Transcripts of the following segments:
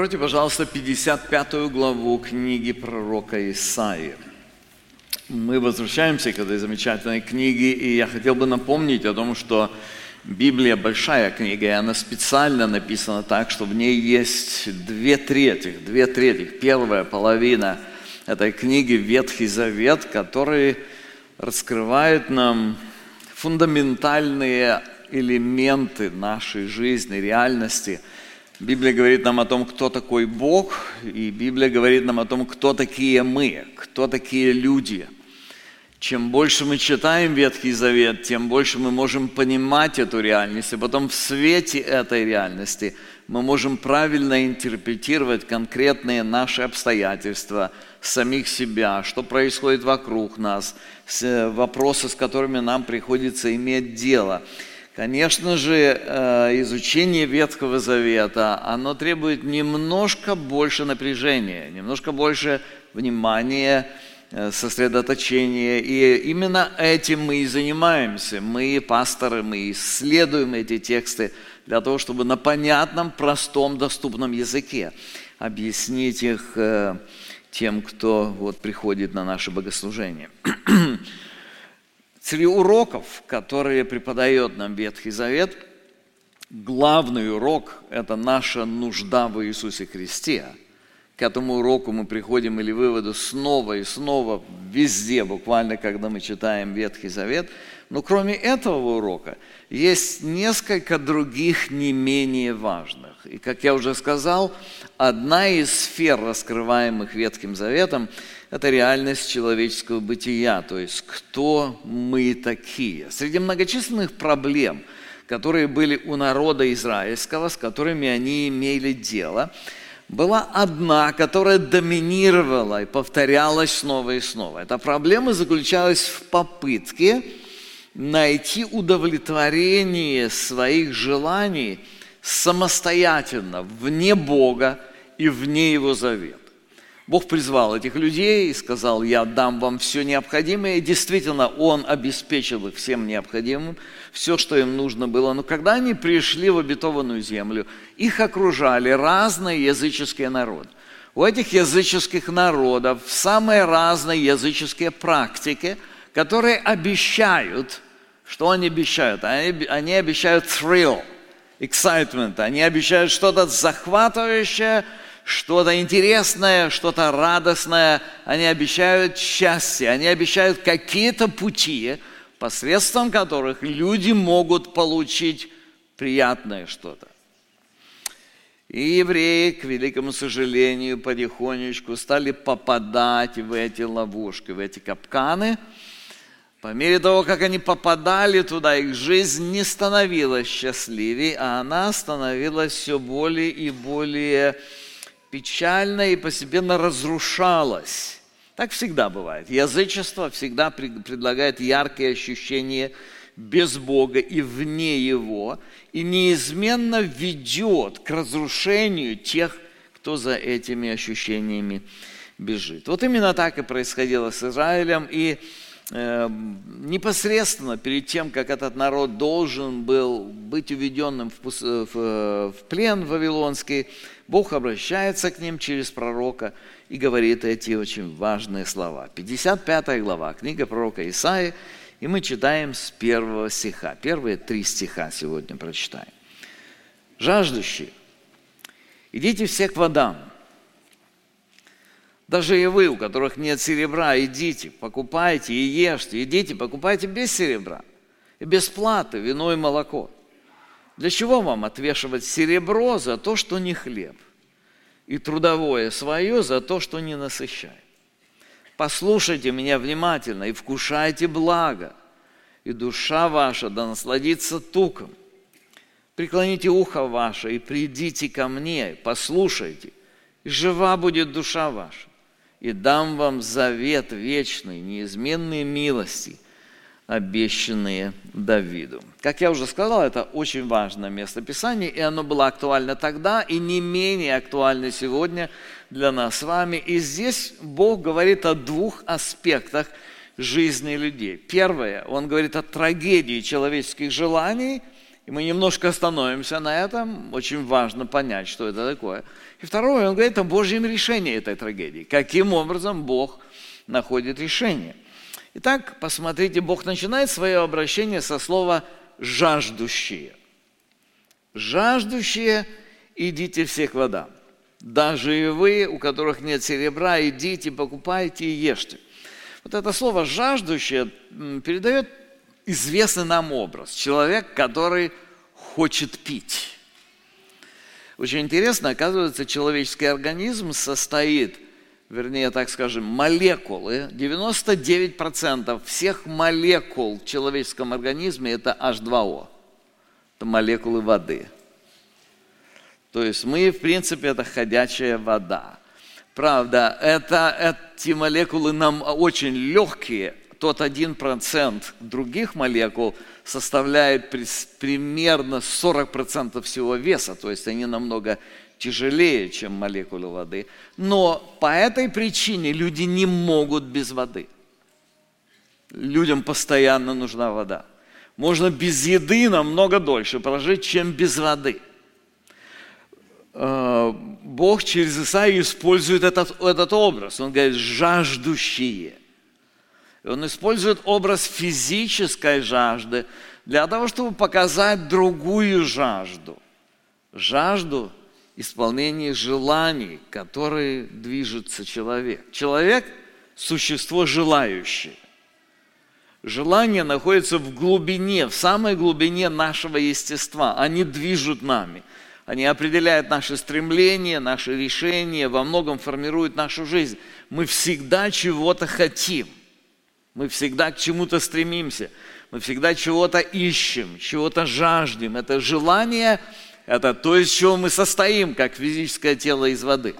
Откройте, пожалуйста, 55 главу книги пророка Исаии. Мы возвращаемся к этой замечательной книге, и я хотел бы напомнить о том, что Библия большая книга, и она специально написана так, что в ней есть две трети. Первая половина этой книги Ветхий Завет, который раскрывает нам фундаментальные элементы нашей жизни, реальности. Библия говорит нам о том, кто такой Бог, и Библия говорит нам о том, кто такие мы, кто такие люди. Чем больше мы читаем Ветхий Завет, тем больше мы можем понимать эту реальность, и потом в свете этой реальности мы можем правильно интерпретировать конкретные наши обстоятельства, самих себя, что происходит вокруг нас, вопросы, с которыми нам приходится иметь дело. Конечно же, изучение Ветхого Завета, оно требует немножко больше напряжения, немножко больше внимания, сосредоточения. И именно этим мы и занимаемся. Мы, пасторы, мы исследуем эти тексты для того, чтобы на понятном, простом, доступном языке объяснить их тем, кто приходит на наше богослужение. Среди уроков, которые преподает нам Ветхий Завет, главный урок – это наша нужда в Иисусе Христе. К этому уроку мы приходим или выводу снова и снова, везде, буквально, когда мы читаем Ветхий Завет. Но кроме этого урока есть несколько других не менее важных. И, как я уже сказал, одна из сфер, раскрываемых Ветхим Заветом, это реальность человеческого бытия, то есть кто мы такие. Среди многочисленных проблем, которые были у народа израильского, с которыми они имели дело, была одна, которая доминировала и повторялась снова и снова. Эта проблема заключалась в попытке найти удовлетворение своих желаний самостоятельно, вне Бога и вне Его завета. Бог призвал этих людей и сказал: «Я дам вам все необходимое». И действительно, Он обеспечил их всем необходимым, все, что им нужно было. Но когда они пришли в обетованную землю, их окружали разные языческие народы. У этих языческих народов самые разные языческие практики, которые обещают, что они обещают? Они обещают thrill, excitement, они обещают что-то захватывающее, что-то интересное, что-то радостное. Они обещают счастье, они обещают какие-то пути, посредством которых люди могут получить приятное что-то. И евреи, к великому сожалению, потихонечку стали попадать в эти ловушки, в эти капканы. По мере того, как они попадали туда, их жизнь не становилась счастливее, а она становилась все более и более печально и постепенно разрушалась. Так всегда бывает. Язычество всегда предлагает яркие ощущения без Бога и вне Его, и неизменно ведет к разрушению тех, кто за этими ощущениями бежит. Вот именно так и происходило с Израилем, и непосредственно перед тем, как этот народ должен был быть уведенным в плен вавилонский, Бог обращается к ним через пророка и говорит эти очень важные слова. 55 глава, книга пророка Исаии, и мы читаем с 1 стиха. Первые 3 стиха сегодня прочитаем. «Жаждущие, идите все к водам. Даже и вы, у которых нет серебра, идите, покупайте и ешьте. Идите, покупайте без серебра и без платы вино и молоко. Для чего вам отвешивать серебро за то, что не хлеб, и трудовое свое за то, что не насыщает? Послушайте меня внимательно и вкушайте благо, и душа ваша да насладится туком. Преклоните ухо ваше и придите ко мне, послушайте, и жива будет душа ваша. И дам вам завет вечный, неизменные милости, обещанные Давиду». Как я уже сказал, это очень важное место Писания, и оно было актуально тогда, и не менее актуально сегодня для нас с вами. И здесь Бог говорит о двух аспектах жизни людей. Первое, Он говорит о трагедии человеческих желаний, И мы немножко остановимся на этом. Очень важно понять, что это такое. И второе, он говорит о Божьем решении этой трагедии. Каким образом Бог находит решение. Итак, посмотрите, Бог начинает свое обращение со слова «жаждущие». «Жаждущие, идите все к водам. Даже и вы, у которых нет серебра, идите, покупайте и ешьте». Вот это слово «жаждущие» передает известный нам образ. Человек, который хочет пить. Очень интересно, оказывается, человеческий организм состоит, вернее, так скажем, молекулы. 99% всех молекул в человеческом организме – это H2O. Это молекулы воды. То есть мы, в принципе, это ходячая вода. Правда, эти молекулы нам очень легкие. Тот 1% других молекул составляет примерно 40% всего веса, то есть они намного тяжелее, чем молекулы воды. Но по этой причине люди не могут без воды. Людям постоянно нужна вода. Можно без еды намного дольше прожить, чем без воды. Бог через Исаию использует этот образ. Он говорит «жаждущие». Он использует образ физической жажды для того, чтобы показать другую жажду. Жажду исполнения желаний, которой движется человек. Человек – существо желающее. Желания находятся в глубине, в самой глубине нашего естества. Они движут нами. Они определяют наши стремления, наши решения, во многом формируют нашу жизнь. Мы всегда чего-то хотим. Мы всегда к чему-то стремимся, мы всегда чего-то ищем, чего-то жаждем. Это желание, это то, из чего мы состоим, как физическое тело из воды.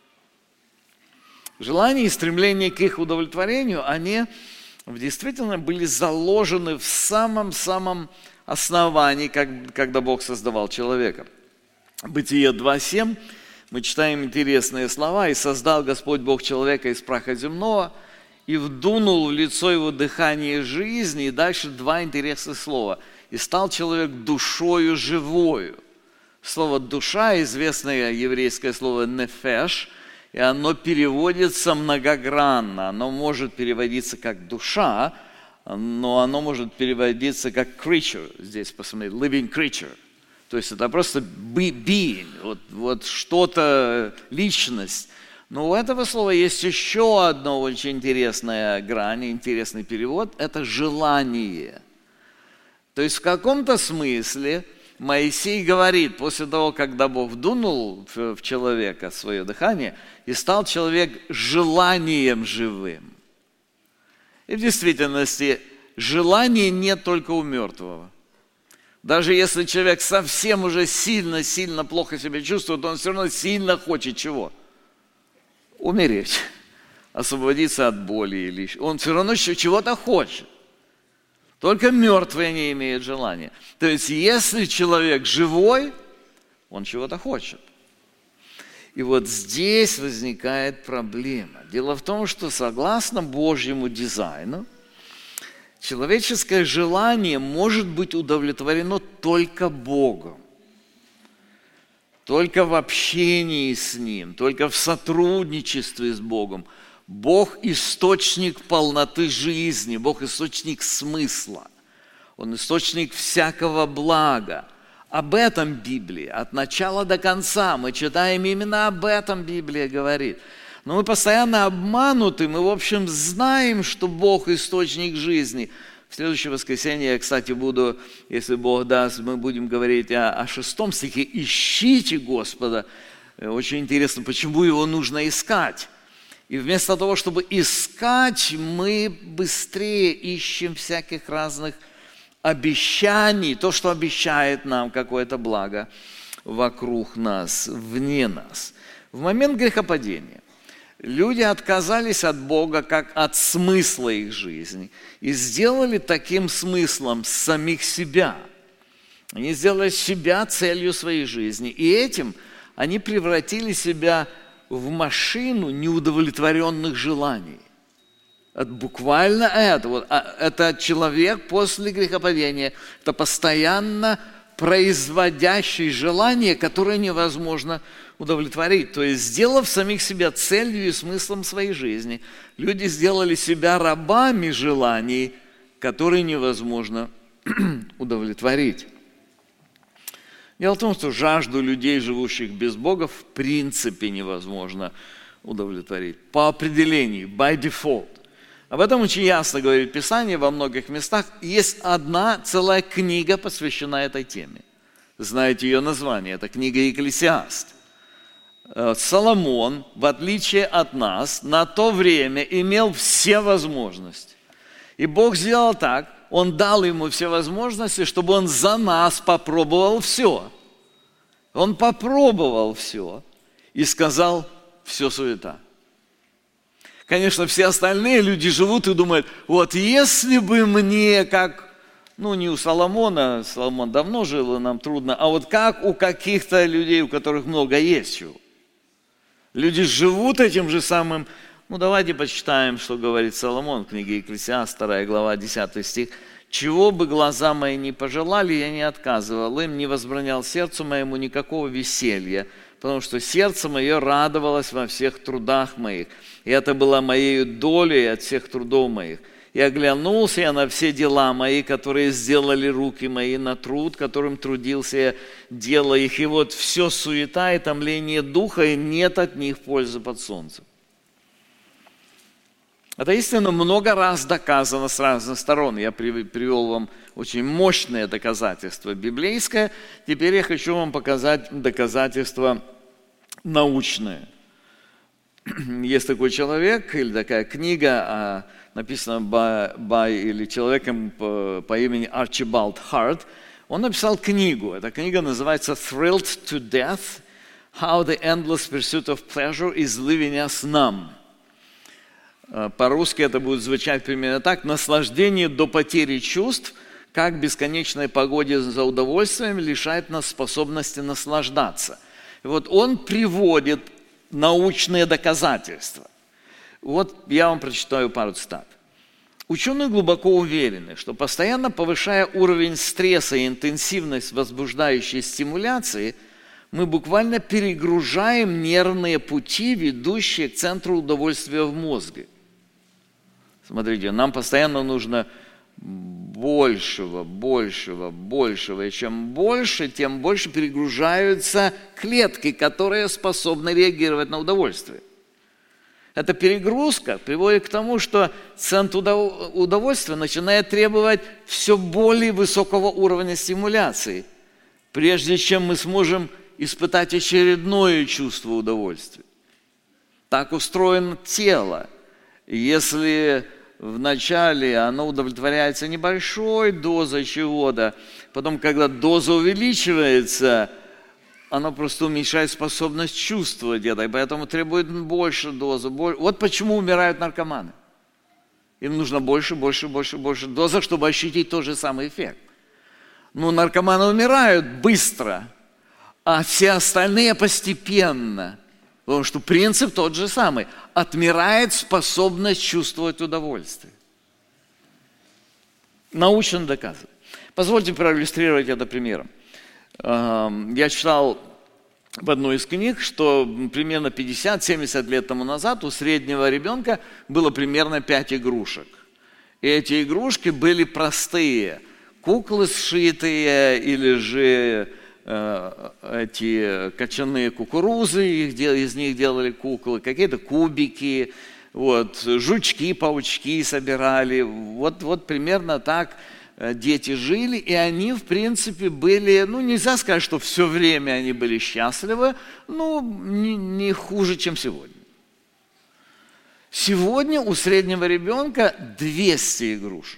Желания и стремление к их удовлетворению, они действительно были заложены в самом-самом основании, когда Бог создавал человека. Бытие 2:7 мы читаем интересные слова. «И создал Господь Бог человека из праха земного, и вдунул в лицо его дыхание жизни». И дальше два интересных слова. «И стал человек душою живою». Слово «душа» известное еврейское слово «нефеш», и оно переводится многогранно. Оно может переводиться как «душа», но оно может переводиться как «creature». Здесь посмотрите, «living creature». То есть это просто being, вот что-то, личность. Но у этого слова есть еще одна очень интересная грань, интересный перевод – это желание. То есть в каком-то смысле Моисей говорит, после того, когда Бог вдунул в человека свое дыхание, и стал человек желанием живым. И в действительности желания нет только у мертвого. Даже если человек совсем уже сильно плохо себя чувствует, он все равно сильно хочет чего? Умереть, освободиться от боли. Или он все равно чего-то хочет. Только мертвые не имеют желания. То есть, если человек живой, он чего-то хочет. И вот здесь возникает проблема. Дело в том, что согласно Божьему дизайну, человеческое желание может быть удовлетворено только Богом. Только в общении с Ним, только в сотрудничестве с Богом. Бог – источник полноты жизни, Бог – источник смысла. Он – источник всякого блага. Об этом Библия от начала до конца. Мы читаем, именно об этом Библия говорит. Но мы постоянно обмануты, мы, в общем, знаем, что Бог – источник жизни. В следующее воскресенье я, кстати, буду, если Бог даст, мы будем говорить о 6 стихе «Ищите Господа». Очень интересно, почему Его нужно искать. И вместо того, чтобы искать, мы быстрее ищем всяких разных обещаний, то, что обещает нам какое-то благо вокруг нас, вне нас. В момент грехопадения люди отказались от Бога как от смысла их жизни и сделали таким смыслом самих себя. Они сделали себя целью своей жизни. И этим они превратили себя в машину неудовлетворенных желаний. Это буквально это. Это человек после грехопадения. Это постоянно производящий желание, которое невозможно удовлетворить. То есть, сделав самих себя целью и смыслом своей жизни, люди сделали себя рабами желаний, которые невозможно удовлетворить. Дело в том, что жажду людей, живущих без Бога, в принципе невозможно удовлетворить. По определению, by default. Об этом очень ясно говорит Писание во многих местах. Есть одна целая книга, посвященная этой теме. Знаете ее название, это книга Екклесиаст. Соломон, в отличие от нас, на то время имел все возможности. И Бог сделал так, Он дал ему все возможности, чтобы он за нас попробовал все. Он попробовал все и сказал, все суета. Конечно, все остальные люди живут и думают, вот если бы мне, как, не у Соломона, Соломон давно жил, и нам трудно, а вот как у каких-то людей, у которых много есть чего. Люди живут этим же самым. Давайте почитаем, что говорит Соломон в книге Екклесиаст, 2 глава, 10 стих. «Чего бы глаза мои не пожелали, я не отказывал им, не возбранял сердцу моему никакого веселья, потому что сердце мое радовалось во всех трудах моих, и это было моей долей от всех трудов моих. И оглянулся я на все дела мои, которые сделали руки мои, на труд, которым трудился я, делая их, и вот все суета и томление духа, и нет от них пользы под солнцем». Это истина много раз доказано с разных сторон. Я привел вам очень мощное доказательство библейское. Теперь я хочу вам показать доказательство научное. Есть такой человек или такая книга, написана или человеком по имени Арчибальд Харт. Он написал книгу. Эта книга называется «Thrilled to Death: How the Endless Pursuit of Pleasure is Leaving Us Numb». По-русски это будет звучать примерно так: наслаждение до потери чувств, как бесконечная погоня за удовольствием лишает нас способности наслаждаться. И вот он приводит научные доказательства. Вот я вам прочитаю пару цитат. Ученые глубоко уверены, что постоянно повышая уровень стресса и интенсивность возбуждающей стимуляции, мы буквально перегружаем нервные пути, ведущие к центру удовольствия в мозге. Смотрите, нам постоянно нужно большего. И чем больше, тем больше перегружаются клетки, которые способны реагировать на удовольствие. Эта перегрузка приводит к тому, что центр удовольствия начинает требовать все более высокого уровня стимуляции, прежде чем мы сможем испытать очередное чувство удовольствия. Так устроено тело. Если вначале оно удовлетворяется небольшой дозой чего-то, потом, когда доза увеличивается, оно просто уменьшает способность чувствовать это, и поэтому требует больше дозы. Вот почему умирают наркоманы. Им нужно больше дозы, чтобы ощутить тот же самый эффект. Наркоманы умирают быстро, а все остальные постепенно. Потому что принцип тот же самый. Отмирает способность чувствовать удовольствие. Научно доказано. Позвольте проиллюстрировать это примером. Я читал в одной из книг, что примерно 50-70 лет тому назад у среднего ребенка было примерно 5 игрушек. И эти игрушки были простые. Куклы сшитые или же эти кочаные кукурузы, из них делали куклы, какие-то кубики, жучки, паучки собирали. Вот примерно так дети жили, и они, в принципе, были, нельзя сказать, что все время они были счастливы, не хуже, чем сегодня. Сегодня у среднего ребенка 200 игрушек.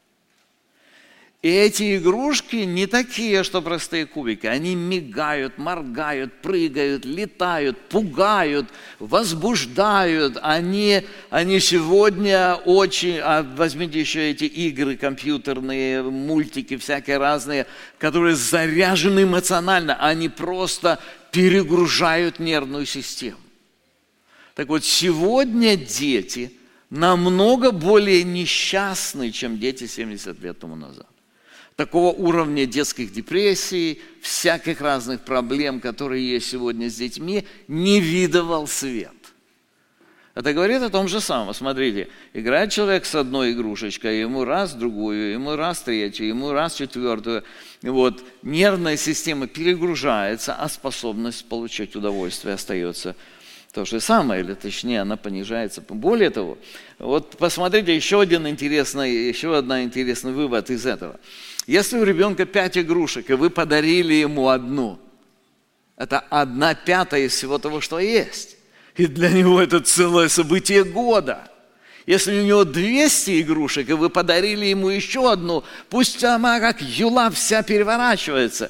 И эти игрушки не такие, что простые кубики. Они мигают, моргают, прыгают, летают, пугают, возбуждают. Они сегодня очень... возьмите еще эти игры компьютерные, мультики всякие разные, которые заряжены эмоционально. Они просто перегружают нервную систему. Так вот, сегодня дети намного более несчастны, чем дети 70 лет тому назад. Такого уровня детских депрессий, всяких разных проблем, которые есть сегодня с детьми, не видывал свет. Это говорит о том же самом. Смотрите, играет человек с одной игрушечкой, ему раз другую, ему раз третью, ему раз четвертую. Вот. Нервная система перегружается, а способность получать удовольствие остается то же самое, или точнее она понижается. Более того, вот посмотрите, еще один интересный вывод из этого. Если у ребенка 5 игрушек, и вы подарили ему одну, это 1/5 из всего того, что есть. И для него это целое событие года. Если у него 200 игрушек, и вы подарили ему еще одну, пусть она как юла вся переворачивается.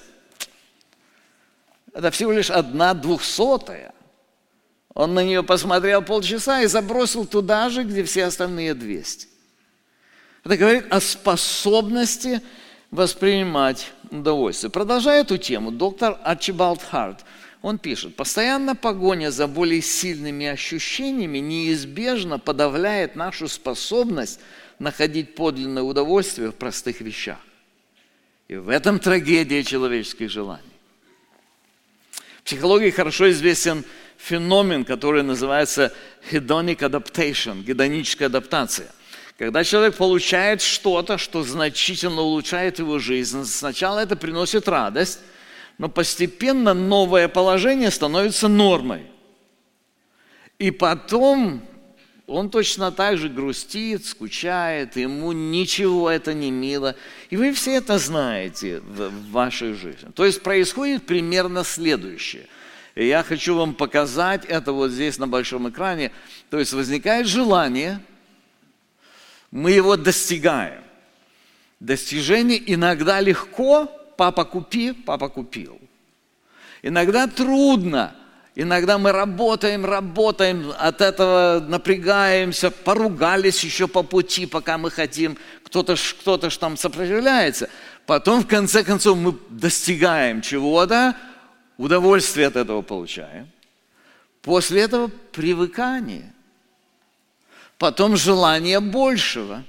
Это всего лишь 1/200. Он на нее посмотрел полчаса и забросил туда же, где все остальные 200. Это говорит о способности воспринимать удовольствие. Продолжая эту тему, доктор Арчибальд Харт, он пишет: постоянная погоня за более сильными ощущениями неизбежно подавляет нашу способность находить подлинное удовольствие в простых вещах. И в этом трагедия человеческих желаний. В психологии хорошо известен феномен, который называется hedonic adaptation, гедоническая адаптация. Когда человек получает что-то, что значительно улучшает его жизнь, сначала это приносит радость, но постепенно новое положение становится нормой. И потом он точно так же грустит, скучает, ему ничего это не мило. И вы все это знаете в вашей жизни. То есть происходит примерно следующее. И я хочу вам показать это вот здесь на большом экране. То есть возникает желание, мы его достигаем. Достижение иногда легко. Папа купи, папа купил. Иногда трудно. Иногда мы работаем, от этого напрягаемся, поругались еще по пути, пока мы хотим. Кто-то ж там сопротивляется. Потом, в конце концов, мы достигаем чего-то, удовольствие от этого получаем. После этого привыкание. Потом желание большего.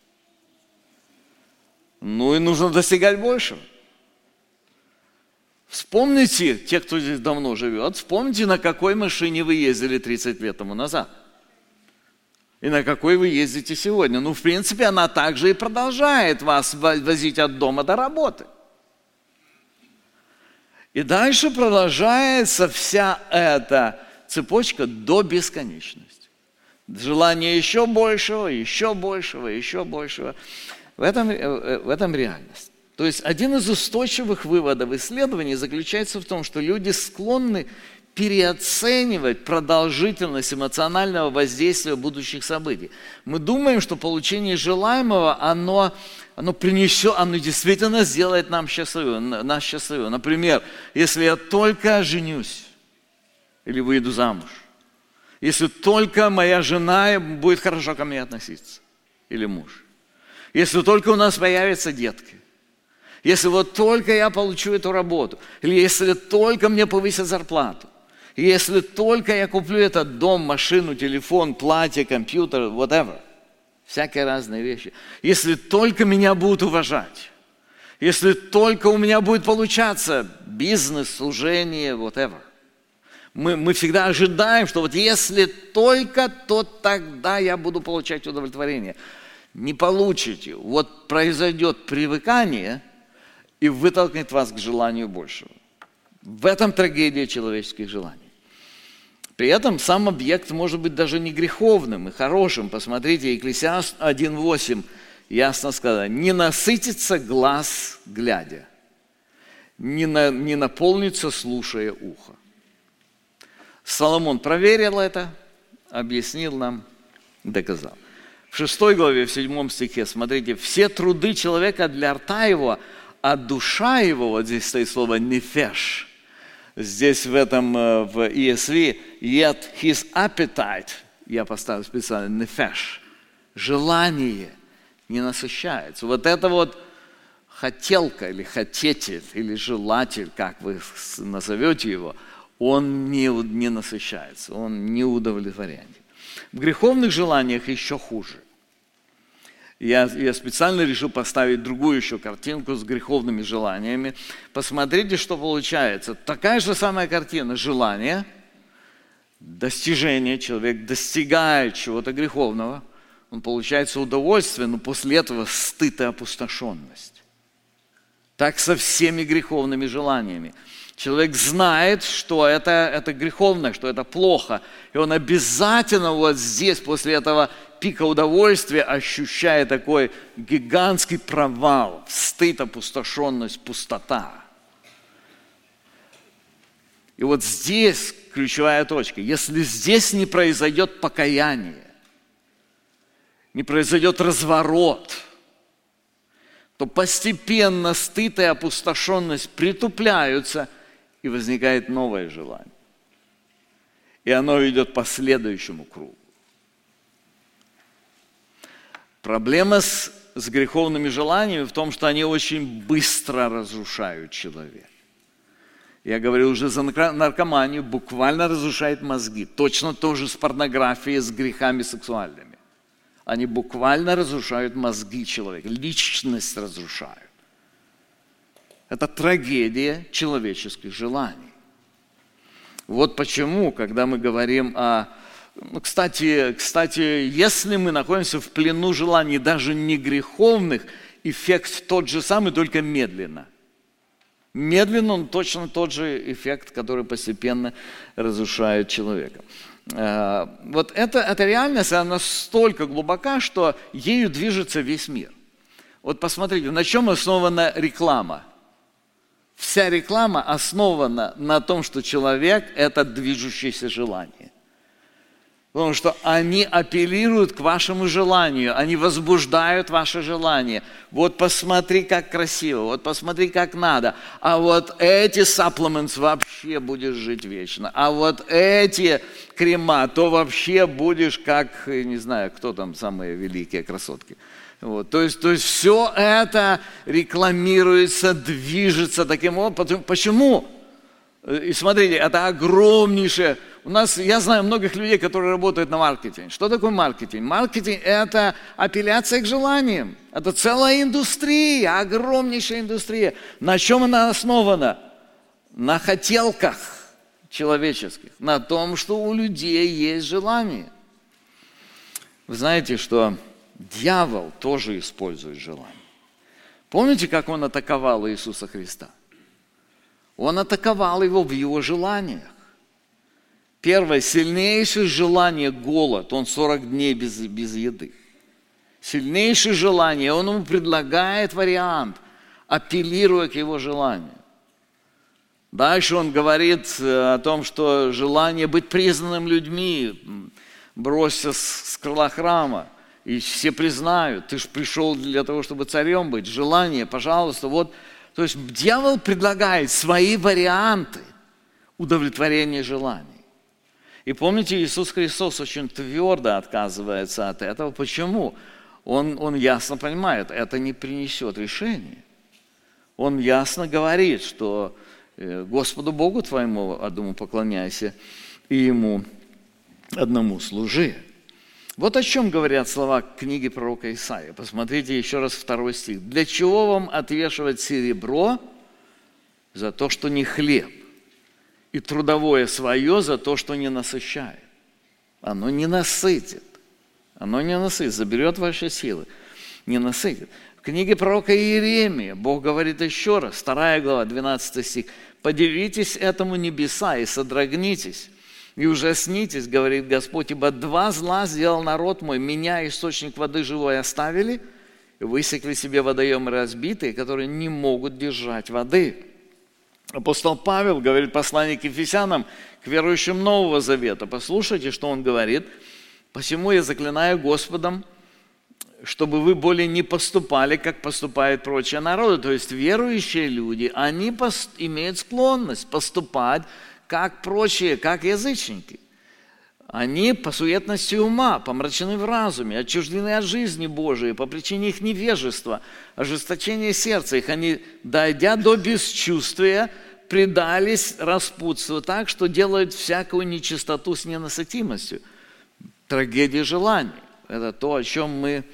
Ну и нужно достигать большего. Вспомните, те, кто здесь давно живет, вспомните, на какой машине вы ездили 30 лет тому назад. И на какой вы ездите сегодня. Ну, в принципе, она также и продолжает вас возить от дома до работы. И дальше продолжается вся эта цепочка до бесконечности. Желание еще большего, еще большего, еще большего. В этом реальность. То есть один из устойчивых выводов исследований заключается в том, что люди склонны переоценивать продолжительность эмоционального воздействия будущих событий. Мы думаем, что получение желаемого, оно действительно сделает нас счастливым. Например, если я только женюсь или выйду замуж, если только моя жена будет хорошо ко мне относиться, или муж, если только у нас появятся детки, если вот только я получу эту работу, или если только мне повысят зарплату, если только я куплю этот дом, машину, телефон, платье, компьютер, whatever, всякие разные вещи, если только меня будут уважать, если только у меня будет получаться бизнес, служение, whatever. Мы всегда ожидаем, что вот если только, то тогда я буду получать удовлетворение. Не получите. Вот произойдет привыкание и вытолкнет вас к желанию большего. В этом трагедия человеческих желаний. При этом сам объект может быть даже не греховным и хорошим. Посмотрите, Екклесиаст 1:8 ясно сказано: не насытится глаз глядя, не наполнится слушая ухо. Соломон проверил это, объяснил нам, доказал. В 6 главе, в 7 стихе, смотрите, все труды человека для рта его, а душа его, вот здесь стоит слово «нефеш», здесь в ESV, yet his appetite, я поставил специально «нефеш», желание не насыщается. Вот это вот хотелка или хотетель, или желатель, как вы назовете его, он не насыщается, он не удовлетворяет. В греховных желаниях еще хуже. Я специально решил поставить другую еще картинку с греховными желаниями. Посмотрите, что получается. Такая же самая картина. Желание, достижение. Человек достигает чего-то греховного. Он получает удовольствие, но после этого стыд и опустошенность. Так со всеми греховными желаниями. Человек знает, что это греховно, что это плохо. И он обязательно вот здесь, после этого пика удовольствия, ощущает такой гигантский провал, стыд, опустошенность, пустота. И вот здесь ключевая точка. Если здесь не произойдет покаяние, не произойдет разворот, то постепенно стыд и опустошенность притупляются, и возникает новое желание. И оно идет по следующему кругу. Проблема с греховными желаниями в том, что они очень быстро разрушают человека. Я говорил уже за наркоманию, буквально разрушает мозги. Точно то же с порнографией, с грехами сексуальными. Они буквально разрушают мозги человека, личность разрушают. Это трагедия человеческих желаний. Вот почему, когда мы говорим о... Кстати, если мы находимся в плену желаний, даже не греховных, эффект тот же самый, только медленно. Медленно он точно тот же эффект, который постепенно разрушает человека. Вот эта реальность, она настолько глубока, что ею движется весь мир. Вот посмотрите, на чем основана реклама? Вся реклама основана на том, что человек – это движущееся желание. Потому что они апеллируют к вашему желанию, они возбуждают ваше желание. Вот посмотри, как красиво, вот посмотри, как надо. А вот эти supplements вообще будешь жить вечно. А вот эти крема, то вообще будешь как, не знаю, кто там самые великие красотки. Вот, то есть все это рекламируется, движется таким образом. Почему? И смотрите, это огромнейшее. Я знаю многих людей, которые работают на маркетинге. Что такое маркетинг? Маркетинг – это апелляция к желаниям. Это целая индустрия, огромнейшая индустрия. На чем она основана? На хотелках человеческих, на том, что у людей есть желание. Вы знаете, что дьявол тоже использует желание. Помните, как он атаковал Иисуса Христа? Он атаковал его в его желаниях. Первое, сильнейшее желание – голод. Он 40 дней без еды. Сильнейшее желание, он ему предлагает вариант, апеллируя к его желанию. Дальше он говорит о том, что желание быть признанным людьми, бросься с крыла храма, и все признают, ты же пришел для того, чтобы царем быть. Желание, пожалуйста, вот. То есть дьявол предлагает свои варианты удовлетворения желаний. И помните, Иисус Христос очень твердо отказывается от этого. Почему? Он ясно понимает, это не принесет решения. Он ясно говорит, что Господу Богу твоему одному поклоняйся и Ему одному служи. Вот о чем говорят слова книги пророка Исаии. Посмотрите еще раз 2 стих. «Для чего вам отвешивать серебро за то, что не хлеб, и трудовое свое за то, что не насыщает?» Оно не насытит. Оно не насытит, заберет ваши силы. Не насытит. В книге пророка Иеремии Бог говорит еще раз, 2 глава, 12 стих. «Подивитесь этому небеса и содрогнитесь, и ужаснитесь, говорит Господь, ибо 2 зла сделал народ мой, меня, источник воды живой, оставили, и высекли себе водоемы разбитые, которые не могут держать воды». Апостол Павел говорит, послание к Ефесянам, к верующим Нового Завета. Послушайте, что он говорит. «Посему я заклинаю Господом, чтобы вы более не поступали, как поступают прочие народы». То есть верующие люди, они имеют склонность поступать, как прочие, как язычники. Они по суетности ума, помрачены в разуме, отчуждены от жизни Божией по причине их невежества, ожесточения сердца их. Они, дойдя до бесчувствия, предались распутству так, что делают всякую нечистоту с ненасытимостью. Трагедия желаний. Это то, о чем мы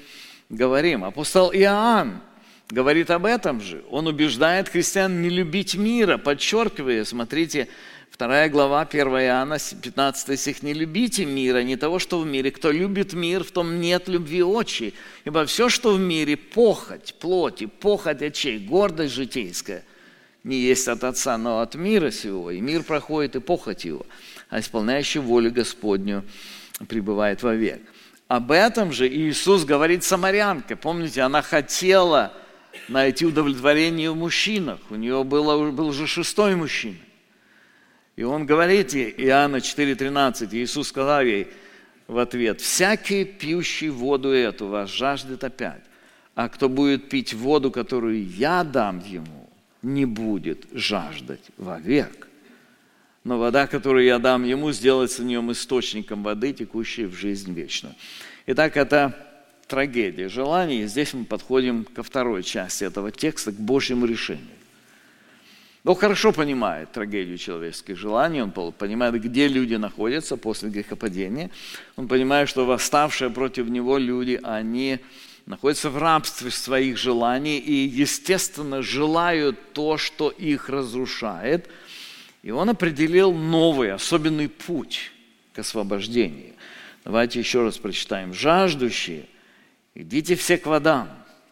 говорим. Апостол Иоанн говорит об этом же. Он убеждает христиан не любить мира, подчеркивая, смотрите, 2 глава, 1 Иоанна, 15 стих. «Не любите мира, не того, что в мире. Кто любит мир, в том нет любви отчей. Ибо все, что в мире, похоть плоти, похоть очей, гордость житейская, не есть от Отца, но от мира сего. И мир проходит, и похоть его, а исполняющий волю Господню пребывает вовек». Об этом же Иисус говорит самарянке. Помните, она хотела найти удовлетворение в мужчинах. У нее был уже 6-й мужчина. И он говорит ей, Иоанна 4,13, Иисус сказал ей в ответ: «Всякий, пьющий воду эту, вас жаждет опять, а кто будет пить воду, которую я дам ему, не будет жаждать вовек. Но вода, которую я дам ему, сделается в нем источником воды, текущей в жизнь вечную». Итак, это трагедия желаний. И здесь мы подходим ко второй части этого текста, к Божьему решению. Бог хорошо понимает трагедию человеческих желаний, Он понимает, где люди находятся после грехопадения. Он понимает, что восставшие против Него люди, они находятся в рабстве своих желаний и, естественно, желают то, что их разрушает. И Он определил новый, особенный путь к освобождению. Давайте еще раз прочитаем. «Жаждущие, идите все к водам.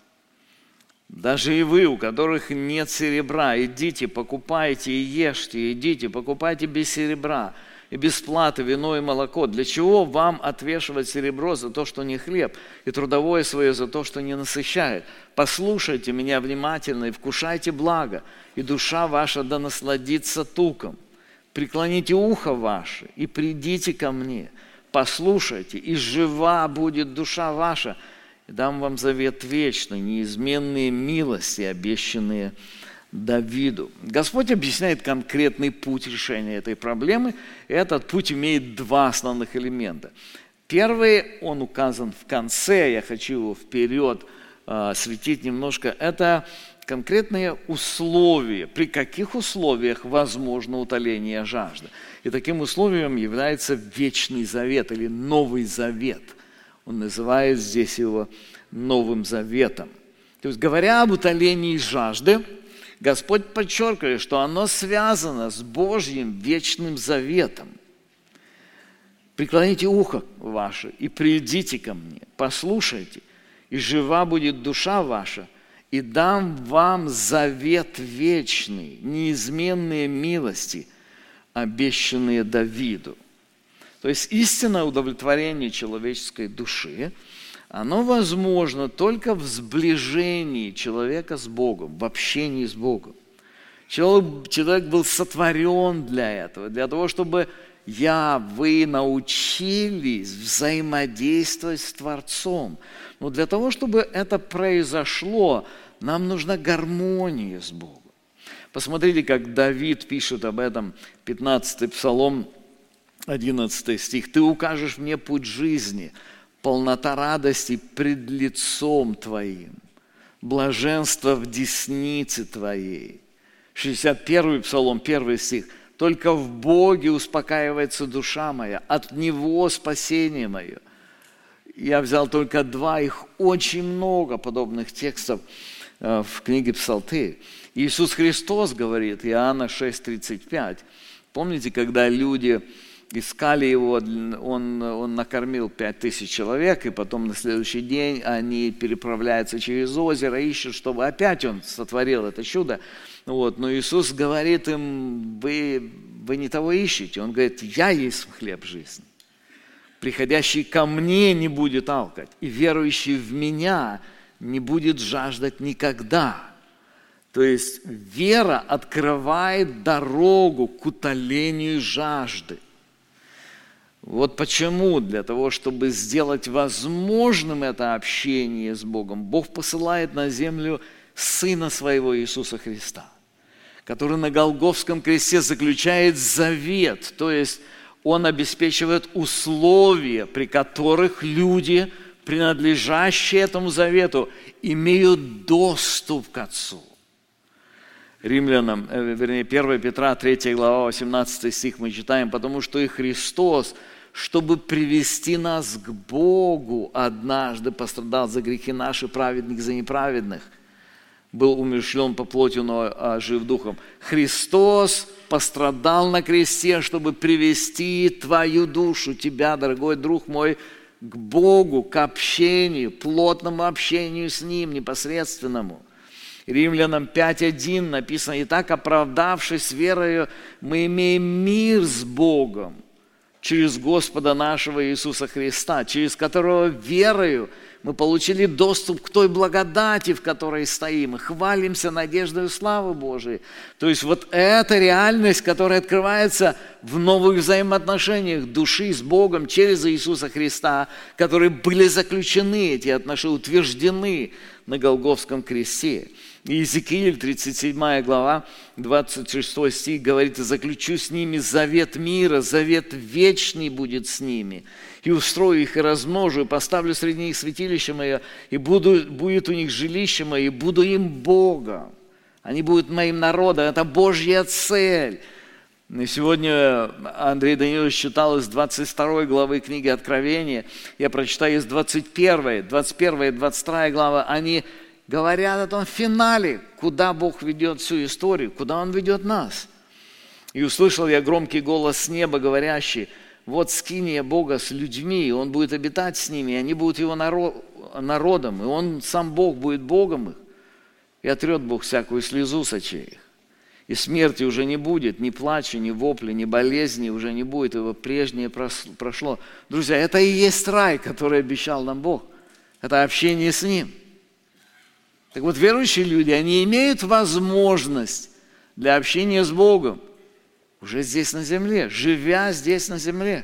Даже и вы, у которых нет серебра, идите, покупайте и ешьте, идите, покупайте без серебра и без платы вино и молоко. Для чего вам отвешивать серебро за то, что не хлеб, и трудовое свое за то, что не насыщает? Послушайте меня внимательно и вкушайте благо, и душа ваша да насладится туком. Преклоните ухо ваше и придите ко мне. Послушайте, и жива будет душа ваша. И дам вам завет вечный, неизменные милости, обещанные Давиду». Господь объясняет конкретный путь решения этой проблемы. И этот путь имеет 2 основных элемента. Первый, он указан в конце, я хочу его вперед светить немножко. Это конкретные условия, при каких условиях возможно утоление жажды. И таким условием является Вечный Завет или Новый Завет. Он называет здесь его Новым Заветом. То есть, говоря об утолении жажды, Господь подчеркивает, что оно связано с Божьим Вечным Заветом. «Преклоните ухо ваше и придите ко мне, послушайте, и жива будет душа ваша, и дам вам завет вечный, неизменные милости, обещанные Давиду». То есть истинное удовлетворение человеческой души, оно возможно только в сближении человека с Богом, в общении с Богом. Человек был сотворен для этого, для того, чтобы вы научились взаимодействовать с Творцом. Но для того, чтобы это произошло, нам нужна гармония с Богом. Посмотрите, как Давид пишет об этом, 15-й Псалом, 11 стих. «Ты укажешь мне путь жизни, полнота радости пред лицом Твоим, блаженство в деснице Твоей». 61-й Псалом, 1 стих. «Только в Боге успокаивается душа моя, от Него спасение мое». Я взял только 2, их очень много подобных текстов в книге Псалтырь. Иисус Христос говорит, Иоанна 6:35. Помните, когда люди искали Его, Он накормил 5000 человек, и потом на следующий день они переправляются через озеро, ищут, чтобы опять Он сотворил это чудо. Но Иисус говорит им, вы не того ищете. Он говорит, я есть хлеб жизни. Приходящий ко мне не будет алкать, и верующий в меня не будет жаждать никогда. То есть вера открывает дорогу к утолению жажды. Вот почему, для того, чтобы сделать возможным это общение с Богом, Бог посылает на землю Сына Своего Иисуса Христа, который на Голгофском кресте заключает завет, то есть Он обеспечивает условия, при которых люди, принадлежащие этому завету, имеют доступ к Отцу. Римлянам, 1 Петра, 3 глава, 18 стих мы читаем, «Потому что и Христос чтобы привести нас к Богу. Однажды пострадал за грехи наши, праведник за неправедных. Был умерщвлен по плоти, но жив духом. Христос пострадал на кресте, чтобы привести твою душу, тебя, дорогой друг мой, к Богу, к общению, плотному общению с Ним, непосредственному. Римлянам 5:1 написано: «Итак, оправдавшись верою, мы имеем мир с Богом через Господа нашего Иисуса Христа, через которого верою мы получили доступ к той благодати, в которой стоим, и хвалимся надеждой славы Божией». То есть вот эта реальность, которая открывается в новых взаимоотношениях души с Богом через Иисуса Христа, которые были заключены, эти отношения утверждены на Голгофском кресте. И Иезекииль, 37 глава, 26 стих говорит: «И заключу с ними завет мира, завет вечный будет с ними, и устрою их, и размножу, и поставлю среди них святилище мое, и будет у них жилище мое, и буду им Богом. Они будут моим народом». Это Божья цель. И сегодня Андрей Данилович читал из 22 главы книги Откровения, я прочитаю из 21 и 22 главы. Они говорят о том финале, куда Бог ведет всю историю, куда Он ведет нас. «И услышал я громкий голос с неба, говорящий: вот скиния Бога с людьми, и Он будет обитать с ними, и они будут Его народом, и Он, сам Бог, будет Богом их. И отрет Бог всякую слезу с очей их. И смерти уже не будет, ни плача, ни вопля, ни болезни уже не будет, ибо прежнее прошло». Друзья, это и есть рай, который обещал нам Бог. Это общение с Ним. Так вот, верующие люди, они имеют возможность для общения с Богом уже здесь на земле, живя здесь на земле.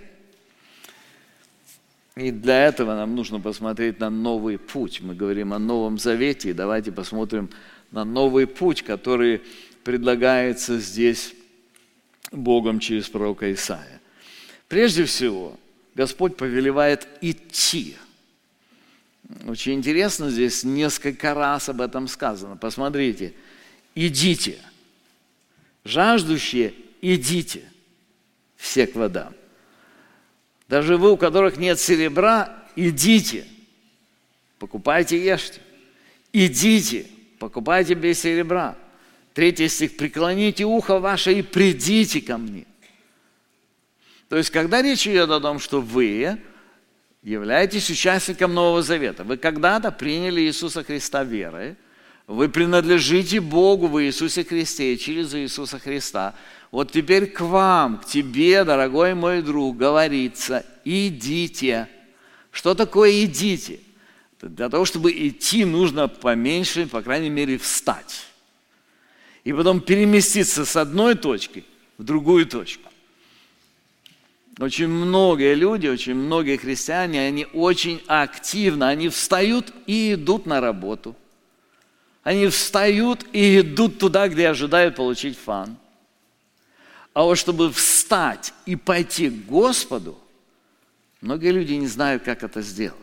И для этого нам нужно посмотреть на новый путь. Мы говорим о Новом Завете, и давайте посмотрим на новый путь, который предлагается здесь Богом через пророка Исаия. Прежде всего, Господь повелевает идти. Очень интересно, здесь несколько раз об этом сказано. Посмотрите. «Идите, жаждущие, идите все к водам. Даже вы, у которых нет серебра, идите, покупайте, ешьте. Идите, покупайте без серебра». 3 стих: «Преклоните ухо ваше и придите ко мне». То есть, когда речь идет о том, что вы являетесь участником Нового Завета, вы когда-то приняли Иисуса Христа верой, вы принадлежите Богу в Иисусе Христе и через Иисуса Христа. Вот теперь к вам, к тебе, дорогой мой друг, говорится: идите. Что такое идите? Для того, чтобы идти, нужно поменьше, по крайней мере, встать. И потом переместиться с одной точки в другую точку. Очень многие люди, очень многие христиане, они очень активно, они встают и идут на работу. Они встают и идут туда, где ожидают получить фан. А вот чтобы встать и пойти к Господу, многие люди не знают, как это сделать.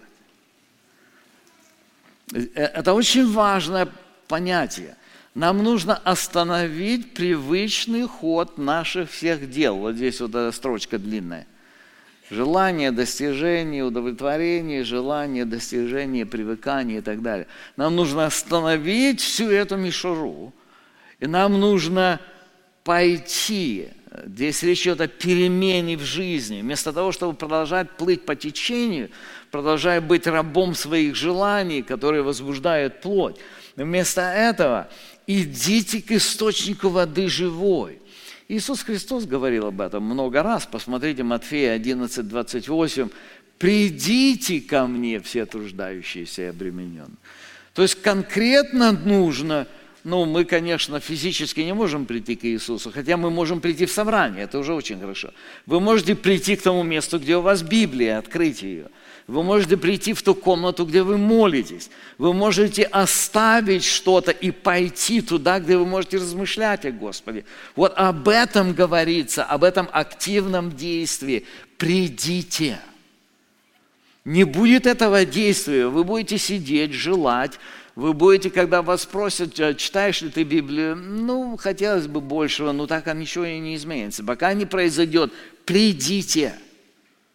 Это очень важное понятие. Нам нужно остановить привычный ход наших всех дел. Вот здесь вот эта строчка длинная. Желание, достижение, удовлетворение, желание, достижение, привыкание и так далее. Нам нужно остановить всю эту мишуру. И нам нужно пойти. Здесь речь идет о перемене в жизни. Вместо того, чтобы продолжать плыть по течению, продолжая быть рабом своих желаний, которые возбуждают плоть. Вместо этого идите к источнику воды живой. Иисус Христос говорил об этом много раз. Посмотрите, Матфея 11:28. «Придите ко мне, все труждающиеся и обремененные». То есть конкретно нужно, мы, конечно, физически не можем прийти к Иисусу, хотя мы можем прийти в собрание, это уже очень хорошо. Вы можете прийти к тому месту, где у вас Библия, открыть ее. Вы можете прийти в ту комнату, где вы молитесь. Вы можете оставить что-то и пойти туда, где вы можете размышлять о Господе. Вот об этом говорится, об этом активном действии. Придите. Не будет этого действия. Вы будете сидеть, желать. Вы будете, когда вас спросят, читаешь ли ты Библию, хотелось бы большего, но так ничего и не изменится. Пока не произойдет, придите.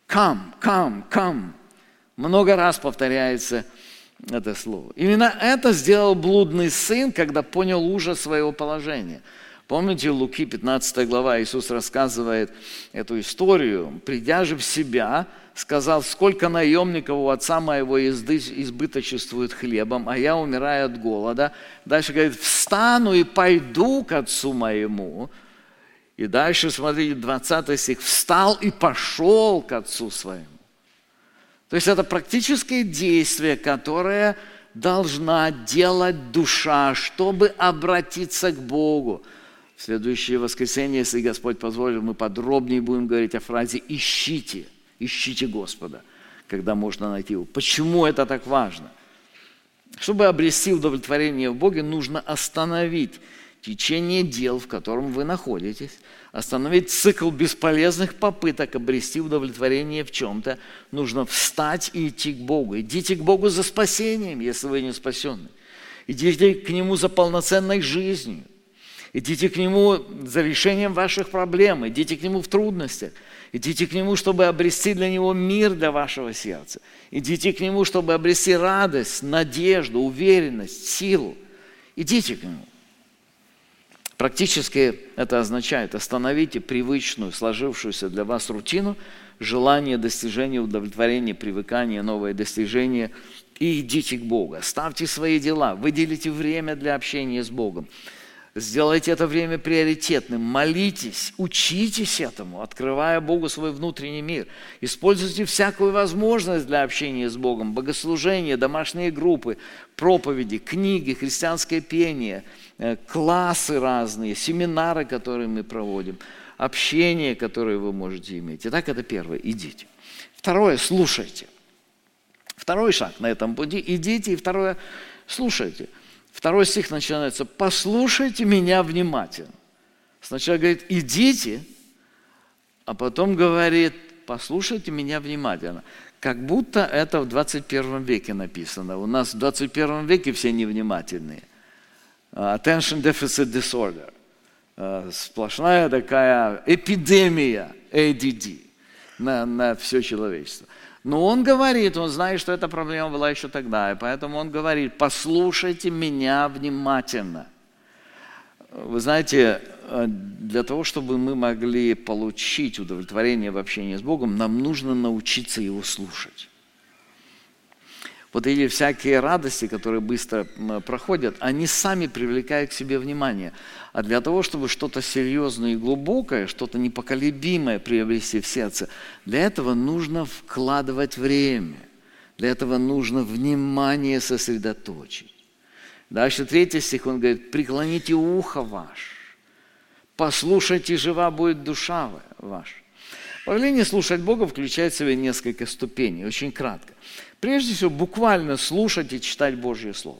come. Много раз повторяется это слово. Именно это сделал блудный сын, когда понял ужас своего положения. Помните, Луки 15 глава, Иисус рассказывает эту историю. Придя же в себя, сказал: сколько наемников у отца моего избыточествует хлебом, а я умираю от голода. Дальше говорит: встану и пойду к отцу моему. И дальше, смотрите, 20 стих: встал и пошел к отцу своему. То есть это практическое действие, которое должна делать душа, чтобы обратиться к Богу. В следующее воскресенье, если Господь позволит, мы подробнее будем говорить о фразе «ищите». Ищите Господа, когда можно найти Его. Почему это так важно? Чтобы обрести удовлетворение в Боге, нужно остановить течение дел, в котором вы находитесь, остановить цикл бесполезных попыток обрести удовлетворение в чем-то. Нужно встать и идти к Богу. Идите к Богу за спасением, если вы не спасенны. Идите к Нему за полноценной жизнью. Идите к Нему за решением ваших проблем. Идите к Нему в трудностях. Идите к Нему, чтобы обрести для Него мир для вашего сердца. Идите к Нему, чтобы обрести радость, надежду, уверенность, силу. Идите к Нему. Практически это означает: остановите привычную, сложившуюся для вас рутину, желание достижения, удовлетворения, привыкания, новое достижение, и идите к Богу. Ставьте свои дела, выделите время для общения с Богом. Сделайте это время приоритетным, молитесь, учитесь этому, открывая Богу свой внутренний мир. Используйте всякую возможность для общения с Богом: богослужения, домашние группы, проповеди, книги, христианское пение, классы разные, семинары, которые мы проводим, общение, которое вы можете иметь. Итак, это первое – идите. Второе – слушайте. Второй шаг на этом пути – идите, и второе – слушайте. Второй стих начинается: «Послушайте меня внимательно». Сначала говорит «идите», а потом говорит «послушайте меня внимательно». Как будто это в 21 веке написано. У нас в 21 веке все невнимательные. Attention Deficit Disorder. Сплошная такая эпидемия ADD на все человечество. Но он говорит, он знает, что эта проблема была еще тогда, и поэтому он говорит: послушайте меня внимательно. Вы знаете, для того, чтобы мы могли получить удовлетворение в общении с Богом, нам нужно научиться Его слушать. Вот эти всякие радости, которые быстро проходят, они сами привлекают к себе внимание. А для того, чтобы что-то серьезное и глубокое, что-то непоколебимое приобрести в сердце, для этого нужно вкладывать время. Для этого нужно внимание сосредоточить. Дальше 3 стих, он говорит: «Преклоните ухо ваше, послушайте, жива будет душа ваша». Повеление слушать Бога включает в себя несколько ступеней, очень кратко. Прежде всего, буквально слушать и читать Божье Слово.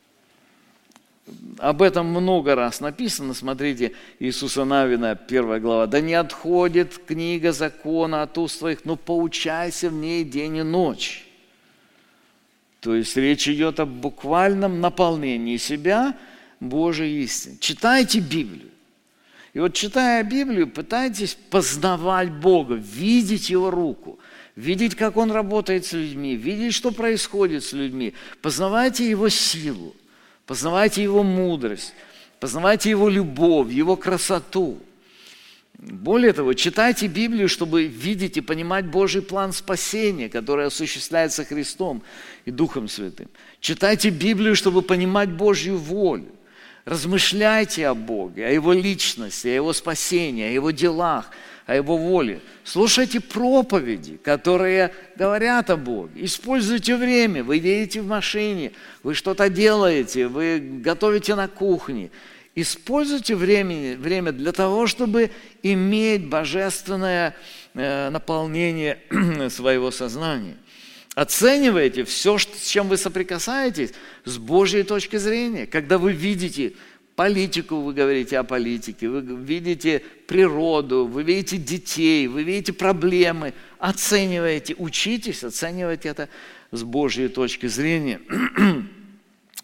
Об этом много раз написано. Смотрите, Иисуса Навина, 1 глава. «Да не отходит книга закона от уст твоих, но поучайся в ней день и ночь». То есть речь идет о буквальном наполнении себя Божьей истиной. Читайте Библию. И вот, читая Библию, пытайтесь познавать Бога, видеть Его руку, видеть, как Он работает с людьми, видеть, что происходит с людьми. Познавайте Его силу, познавайте Его мудрость, познавайте Его любовь, Его красоту. Более того, читайте Библию, чтобы видеть и понимать Божий план спасения, который осуществляется Христом и Духом Святым. Читайте Библию, чтобы понимать Божью волю. Размышляйте о Боге, о Его личности, о Его спасении, о Его делах, о Его воле. Слушайте проповеди, которые говорят о Боге. Используйте время. Вы едете в машине, вы что-то делаете, вы готовите на кухне. Используйте время для того, чтобы иметь божественное наполнение своего сознания. Оценивайте все, с чем вы соприкасаетесь, с Божьей точки зрения. Когда вы видите политику, вы говорите о политике, вы видите природу, вы видите детей, вы видите проблемы, оцениваете, учитесь оценивать это с Божьей точки зрения.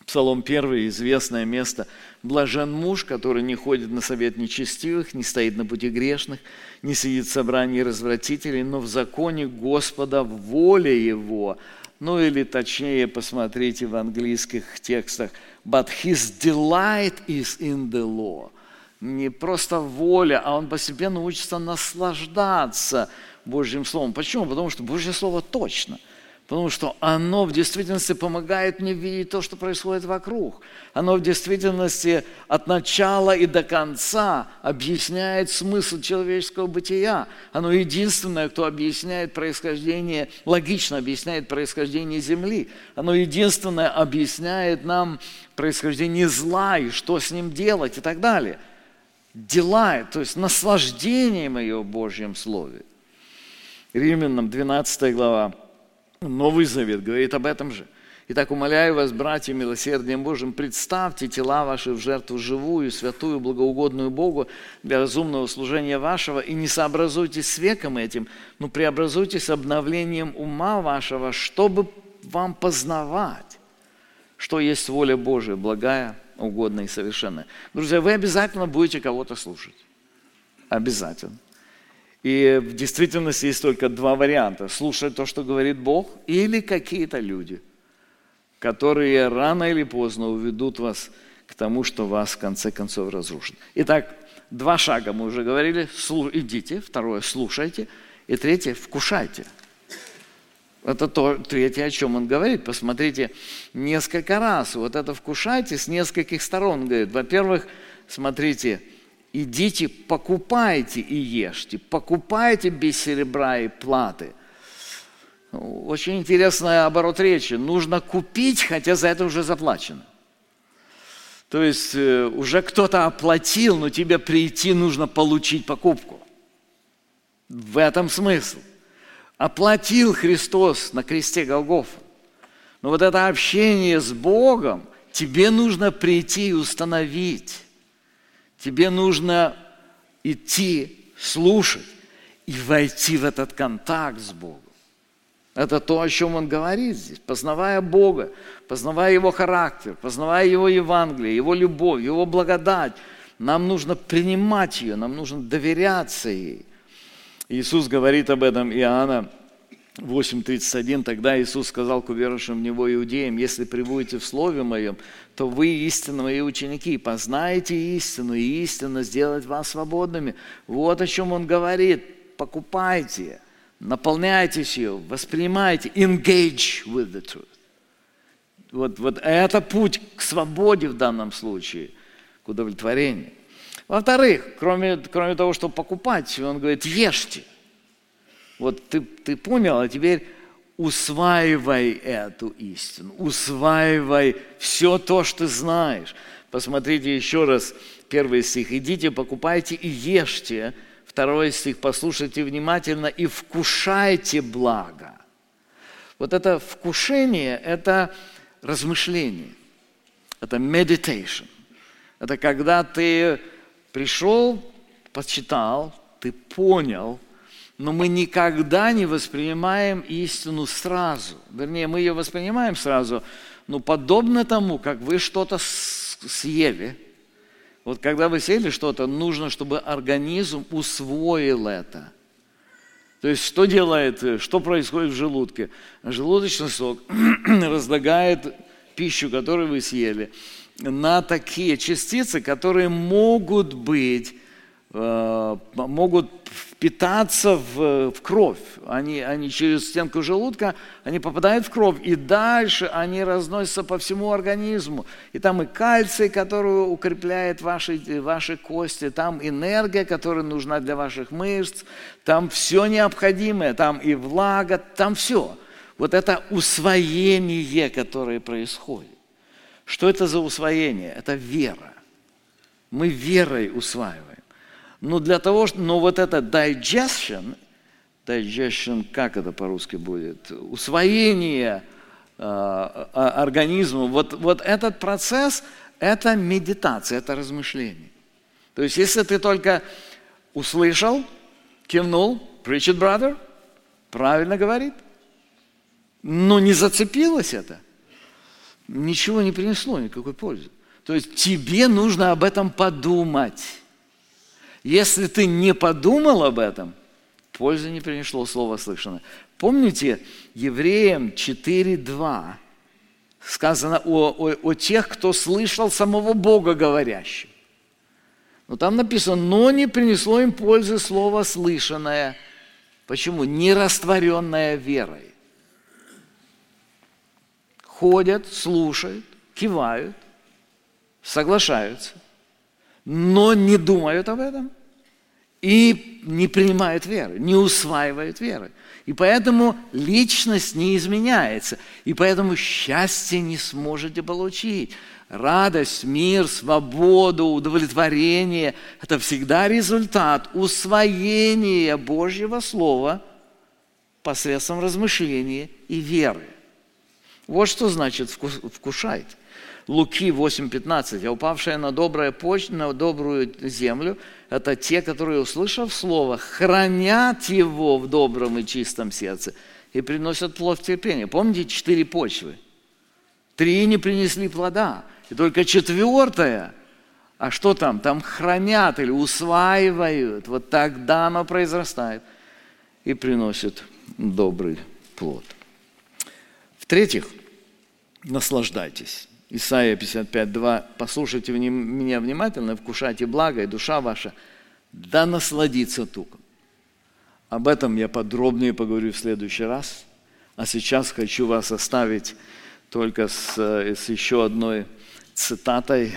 Псалом 1, известное место. «Блажен муж, который не ходит на совет нечестивых, не стоит на пути грешных, не сидит в собрании развратителей, но в законе Господа воля его». Ну или точнее, посмотрите в английских текстах. «But his delight is in the law». Не просто воля, а он постепенно учится наслаждаться Божьим Словом. Почему? Потому что Божье Слово точно. Потому что оно в действительности помогает мне видеть то, что происходит вокруг. Оно в действительности от начала и до конца объясняет смысл человеческого бытия. Оно единственное, кто объясняет происхождение, логично объясняет происхождение Земли. Оно единственное объясняет нам происхождение зла и что с ним делать и так далее. Дела, то есть наслаждение мое в Божьем Слове. Римлянам 12 глава. Новый Завет говорит об этом же. «Итак, умоляю вас, братья, милосердием Божьим, представьте тела ваши в жертву живую, святую, благоугодную Богу для разумного служения вашего, и не сообразуйтесь с веком этим, но преобразуйтесь обновлением ума вашего, чтобы вам познавать, что есть воля Божия, благая, угодная и совершенная». Друзья, вы обязательно будете кого-то слушать. Обязательно. И в действительности есть только два варианта. Слушать то, что говорит Бог, или какие-то люди, которые рано или поздно уведут вас к тому, что вас в конце концов разрушит. Итак, два шага мы уже говорили. Идите. Второе, слушайте. И третье, вкушайте. Это третье, о чем он говорит. Посмотрите, несколько раз. Вот это вкушайте с нескольких сторон. Он говорит, во-первых, смотрите, идите, покупайте и ешьте. Покупайте без серебра и платы. Очень интересный оборот речи. Нужно купить, хотя за это уже заплачено. То есть уже кто-то оплатил, но тебе прийти нужно получить покупку. В этом смысл. Оплатил Христос на кресте Голгофа. Но вот это общение с Богом тебе нужно прийти и установить. Тебе нужно идти, слушать и войти в этот контакт с Богом. Это то, о чем он говорит здесь. Познавая Бога, познавая Его характер, познавая Его Евангелие, Его любовь, Его благодать, нам нужно принимать ее, нам нужно доверяться ей. Иисус говорит об этом, Иоанна 8:31. Тогда Иисус сказал к уверовавшим в Него иудеям: «Если пребудете в Слове Моем, то вы истинно Мои ученики, познаете истину, и истина сделает вас свободными». Вот о чем Он говорит. Покупайте, наполняйтесь ее, воспринимайте, engage with the truth. Вот это путь к свободе в данном случае, к удовлетворению. Во-вторых, кроме того, что покупать, Он говорит, ешьте. Вот ты понял, а теперь усваивай эту истину, усваивай все то, что ты знаешь. Посмотрите еще раз 1 стих. «Идите, покупайте и ешьте». 2 стих. «Послушайте внимательно и вкушайте благо». Вот это вкушение – это размышление, это meditation. Это когда ты пришел, почитал, ты понял, но мы никогда не воспринимаем истину сразу. Вернее, мы ее воспринимаем сразу, но подобно тому, как вы что-то съели. Вот когда вы съели что-то, нужно, чтобы организм усвоил это. То есть, что происходит в желудке? Желудочный сок разлагает пищу, которую вы съели, на такие частицы, которые могут впитаться в кровь. Они через стенку желудка, они попадают в кровь, и дальше они разносятся по всему организму. И там и кальций, который укрепляет ваши кости, там энергия, которая нужна для ваших мышц, там все необходимое, там и влага, там все. Вот это усвоение, которое происходит. Что это за усвоение? Это вера. Мы верой усваиваем. Но вот это digestion, как это по-русски будет? Усвоение организма, вот этот процесс, это медитация, это размышление. То есть, если ты только услышал, кивнул, preach it, brother, правильно говорит, но не зацепилось это, ничего не принесло, никакой пользы. То есть тебе нужно об этом подумать. Если ты не подумал об этом, пользы не принесло слово слышанное. Помните, Евреям 4:2 сказано о тех, кто слышал самого Бога говорящего. Но там написано, но не принесло им пользы слово слышанное. Почему? Не растворенное верой. Ходят, слушают, кивают, соглашаются, но не думают об этом и не принимают веры, не усваивают веры. И поэтому личность не изменяется, и поэтому счастье не сможете получить. Радость, мир, свободу, удовлетворение – это всегда результат усвоения Божьего Слова посредством размышления и веры. Вот что значит вкушать. Луки 8:15. «А упавшие на добрую почву, на добрую землю – это те, которые, услышав слово, хранят его в добром и чистом сердце и приносят плод терпения». Помните 4 почвы? 3 не принесли плода, и только 4. А что там? Там хранят или усваивают. Вот тогда оно произрастает и приносит добрый плод. В-третьих, наслаждайтесь. Исайя 55:2. «Послушайте меня внимательно, вкушайте благо, и душа ваша да насладится туком». Об этом я подробнее поговорю в следующий раз. А сейчас хочу вас оставить только с еще одной цитатой.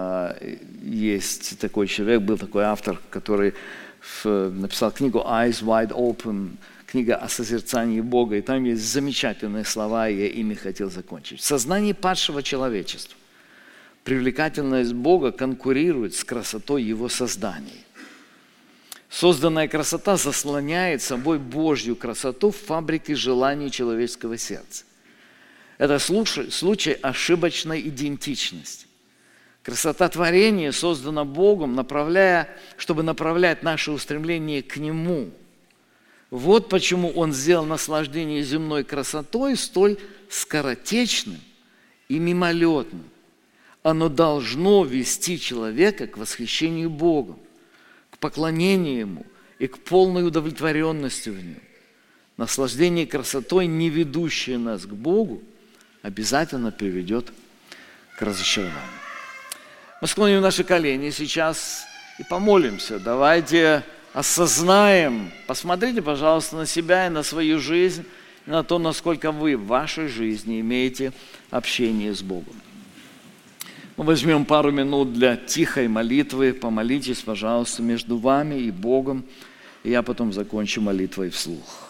Есть такой человек, был такой автор, который написал книгу «Eyes Wide Open», книга о созерцании Бога, и там есть замечательные слова, и я ими хотел закончить. В сознании падшего человечества привлекательность Бога конкурирует с красотой Его создания. Созданная красота заслоняет собой Божью красоту в фабрике желаний человеческого сердца. Это случай ошибочной идентичности. Красота творения создана Богом, чтобы направлять наши устремления к Нему. Вот почему Он сделал наслаждение земной красотой столь скоротечным и мимолетным. Оно должно вести человека к восхищению Богом, к поклонению Ему и к полной удовлетворенности в Нем. Наслаждение красотой, не ведущее нас к Богу, обязательно приведет к разочарованию. Мы склоним наши колени сейчас и помолимся. Давайте осознаем, посмотрите, пожалуйста, на себя и на свою жизнь, и на то, насколько вы в вашей жизни имеете общение с Богом. Мы возьмем пару минут для тихой молитвы. Помолитесь, пожалуйста, между вами и Богом, и я потом закончу молитвой вслух.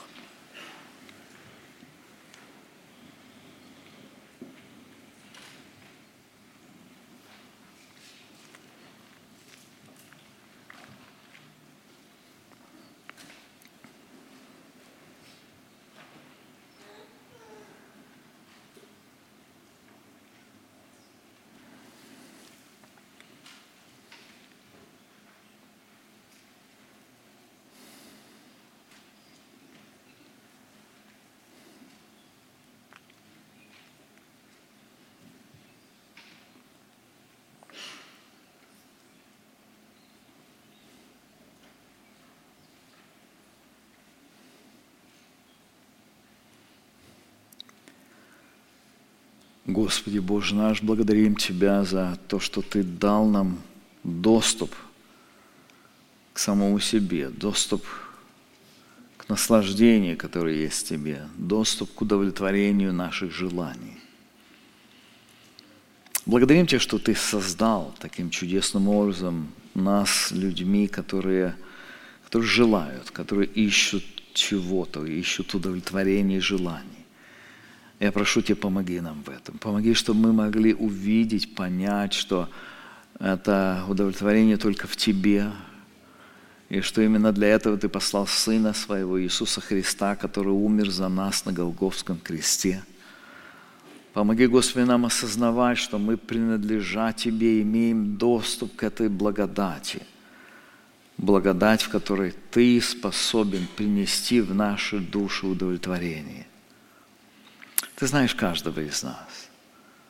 Господи Боже наш, благодарим Тебя за то, что Ты дал нам доступ к самому себе, доступ к наслаждению, которое есть в Тебе, доступ к удовлетворению наших желаний. Благодарим Тебя, что Ты создал таким чудесным образом нас людьми, которые желают, которые ищут чего-то, ищут удовлетворения желаний. Я прошу Тебя, помоги нам в этом. Помоги, чтобы мы могли увидеть, понять, что это удовлетворение только в Тебе, и что именно для этого Ты послал Сына Своего, Иисуса Христа, который умер за нас на Голгофском кресте. Помоги, Господи, нам осознавать, что мы, принадлежа Тебе, имеем доступ к этой благодати. Благодать, в которой Ты способен принести в наши души удовлетворение. Ты знаешь каждого из нас.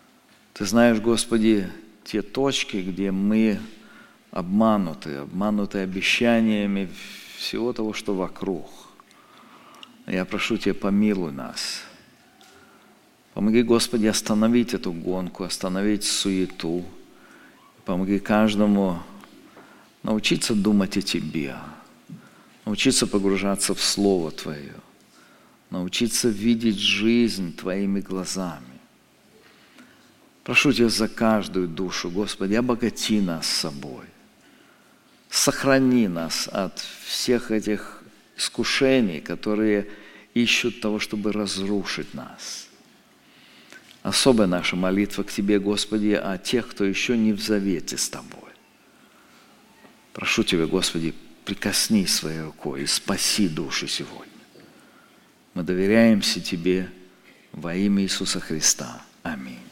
Ты знаешь, Господи, те точки, где мы обмануты обещаниями всего того, что вокруг. Я прошу Тебя, помилуй нас. Помоги, Господи, остановить эту гонку, остановить суету. Помоги каждому научиться думать о Тебе, научиться погружаться в Слово Твое, научиться видеть жизнь Твоими глазами. Прошу Тебя за каждую душу, Господи, обогати нас собой. Сохрани нас от всех этих искушений, которые ищут того, чтобы разрушить нас. Особая наша молитва к Тебе, Господи, о тех, кто еще не в завете с Тобой. Прошу Тебя, Господи, прикоснись своей рукой и спаси души сегодня. Мы доверяемся Тебе во имя Иисуса Христа. Аминь.